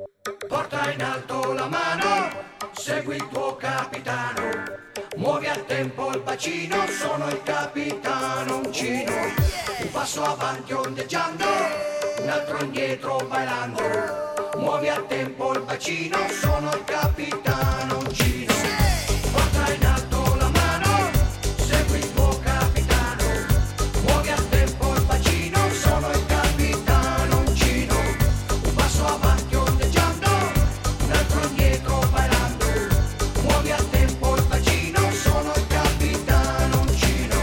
Porta in alto la mano, segui il tuo capitano, muovi al tempo il bacino, sono il capitano uncino. Un passo avanti ondeggiando, un altro indietro bailando, muovi al tempo il bacino, sono il capitano uncino. Porta in alto la mano, segui il tuo capitano, muovi al tempo il bacino, sono il capitano uncino. Un passo avanti ondeggiando, un altro indietro bailando, muovi al tempo il bacino, sono il capitano uncino.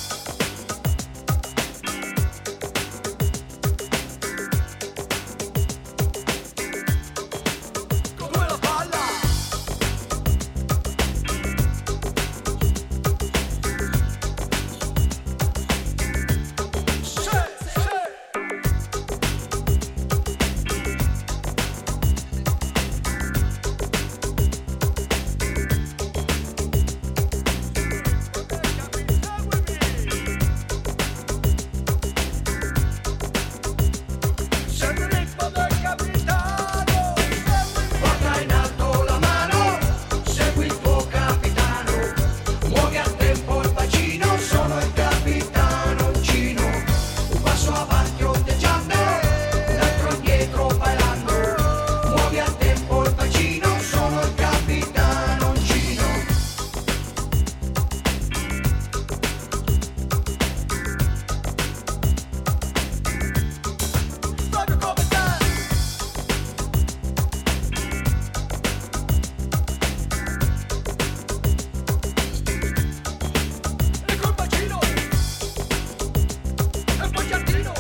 Come la palla! Sempre il ritmo del capitano! Porta in alto la mano, segui il tuo capitano, muovi al tempo il bacino, sono il capitano uncino. Un passo avanti ondeggiando, un altro indietro bailando, muovi al tempo il bacino, sono il capitano uncino. Proprio come te! E col bacino! E poi giardino!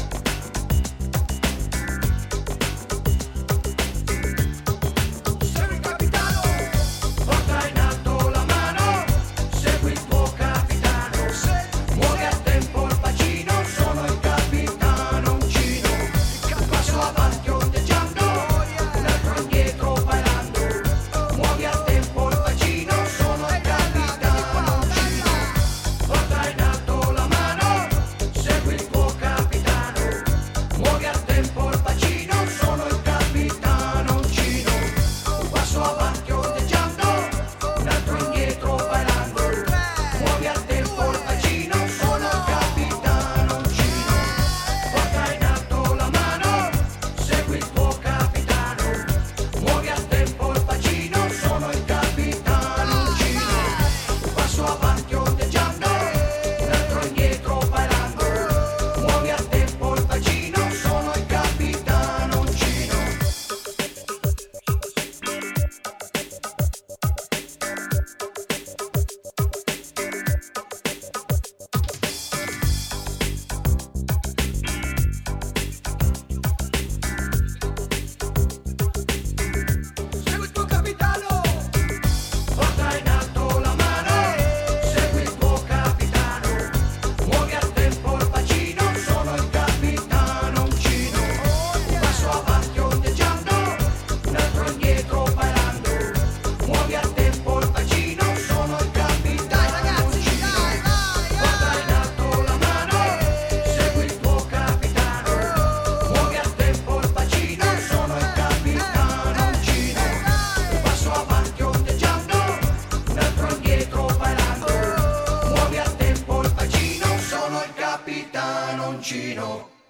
Sei il capitano! Porta in alto la mano, segui il tuo capitano, muovi al tempo il bacino, sono il capitano uncino. Un passo avanti ondeggiando, un altro indietro bailando, muovi al tempo il bacino, sono il capitano uncino. Porta in alto la mano, segui il tuo capitano, muovi al tempo il bacino, sono il capitano uncino. Un passo avanti ondeggiando, un altro indietro bailando, muovi al tempo il bacino, sono il capitano uncino. Porta in alto la mano, segui il tuo capitano, muovi al tempo il bacino, sono il capitano uncino. Un passo avanti ondeggiando, un altro indietro bailando, muovi al tempo il bacino, sono il capitano uncino. Segui il tuo capitano! Porta in alto la mano, segui il tuo capitano, muovi al tempo il bacino, sono il capitano uncino. Un passo avanti ondeggiando, un altro indietro bailando, muovi al tempo il bacino, sono il capitano uncino. Porta in alto la mano, segui il tuo capitano, muovi al tempo il bacino, sono il capitano uncino. Un passo avanti ondeggiando, un altro indietro bailando, muovi al tempo il bacino, sono il capitano uncino.